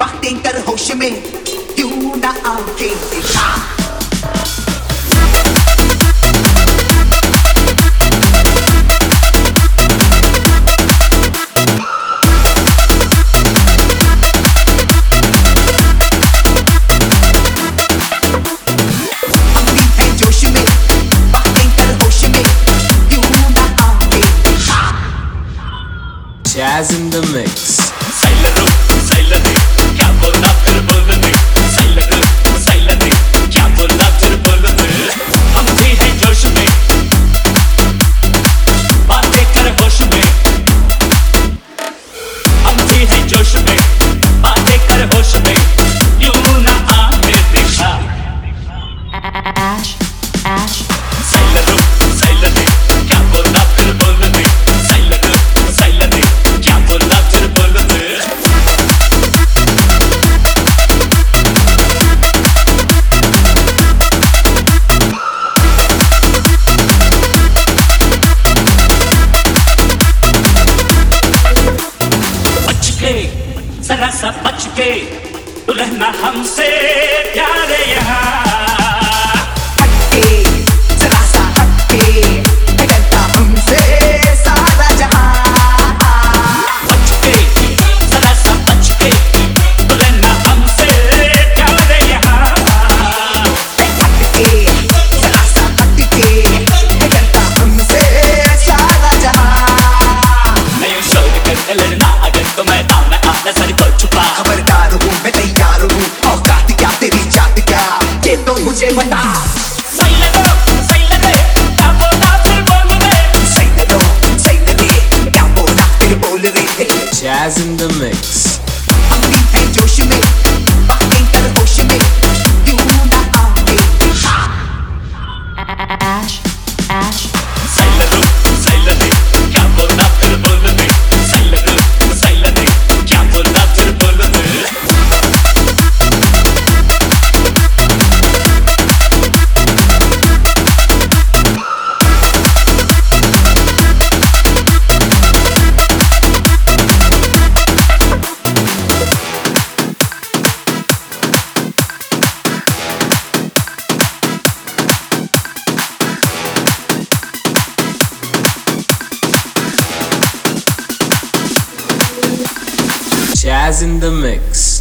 बातें कर होश में, क्यों ना आंखें दिखा। Jazz in the mix. Sailor, sailor, क्या बोला फिर बोलने? Sailor, sailor, क्या बोला फिर बोलने? हम भी हैं जोश में, बातें कर होश में। हम भी हैं जोश में, बातें कर होश में, यूं ना आने देखा। Ash, Ash. Sailor, sailor, क्या बोला फिर बोलने? Sailor, sailor, क्या बोला फिर बोलने? बच के जरा सा बच के, तू रहना हमसे प्यारे यहाँ। हटके जरा सा हटके, है डरता हमसे सारा जहां। बच के जरा सा बच के, तू रहना हमसे प्यारे यहाँ। हटके जरा सा हटके, है डरता हमसे सारा जहां। नहीं शोर करके लड़ना अगर तो मैदान में आना सर को छुपा। खबरदार हूँ मैं तैयार हूँ, औकात क्या तेरी जात क्या, ये तो मुझे बता। सही लगे क्या बोला फिर बोल दे। सही लगे क्या बोला फिर बोल रहे। Jazz in the mix. हम भी हैं जोश में, बातें कर होश में, क्यों ना आंखें दिखा। Ash, Ash. सही लगे क्या बोला फिर बोल दे। सही लगे क्या बोला फिर बोल दे। Jazz in the mix.